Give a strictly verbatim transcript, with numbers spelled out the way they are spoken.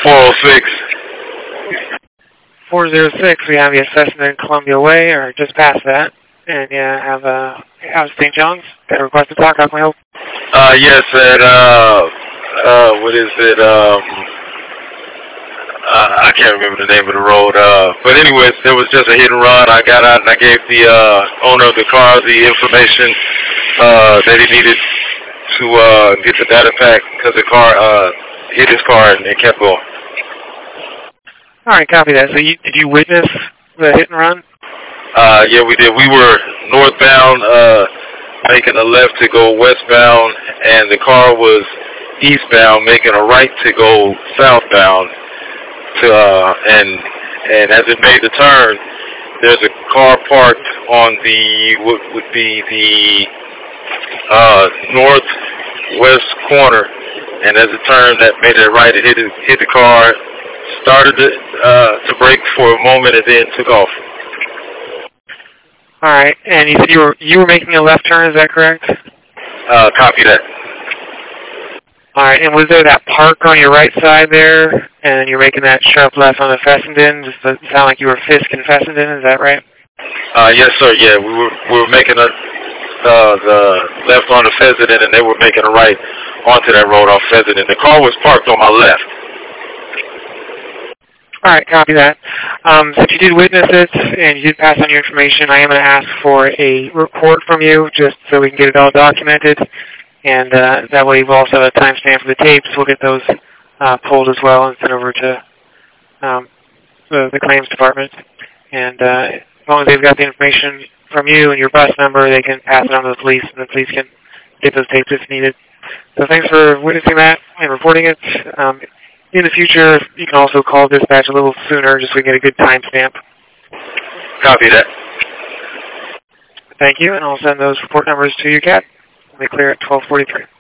four oh six. four oh six, we have you Fessenden Columbia Way, or just past that. And yeah, have uh, out of Saint John's. Got a request to talk. How can we help? Uh, yes, at, uh, uh, what is it, um, uh, I can't remember the name of the road, uh, but anyways, there was just a hit and run. I got out and I gave the, uh, owner of the car the information, uh, that he needed to, uh, get the data pack, because the car, uh, hit his car and it kept going. Alright, copy that. So you, did you witness the hit and run? Uh, yeah, we did. We were northbound, uh, making a left to go westbound, and the car was eastbound, making a right to go southbound. To, uh, and and as it made the turn, there's a car parked on the what would be the uh, northwest corner, and as it turned, that made it right. It hit it, hit the car, started to, uh, to brake for a moment, and then took off. All right, and you said you were you were making a left turn. Is that correct? Uh, copy that. All right, and was there that park on your right side there, and you're making that sharp left on the Fessenden? Just to sound like you were Fisk and Fessenden. Is that right? Uh, yes, sir. Yeah, we were we were making a uh, the left on the Fessenden, and they were making a right onto that road off Fessenden. The car was parked on my left. All right, copy that. Um, since you did witness it and you did pass on your information, I am going to ask for a report from you just so we can get it all documented. And uh, that way we'll also have a timestamp for the tapes. We'll get those uh, pulled as well and sent over to um, the, the claims department. And uh, as long as they've got the information from you and your bus number, they can pass it on to the police, and the police can get those tapes if needed. So thanks for witnessing that and reporting it. Um, In the future, you can also call dispatch a little sooner just so we can get a good timestamp. Copy that. Thank you, and I'll send those report numbers to you, Kat. They clear at twelve forty-three.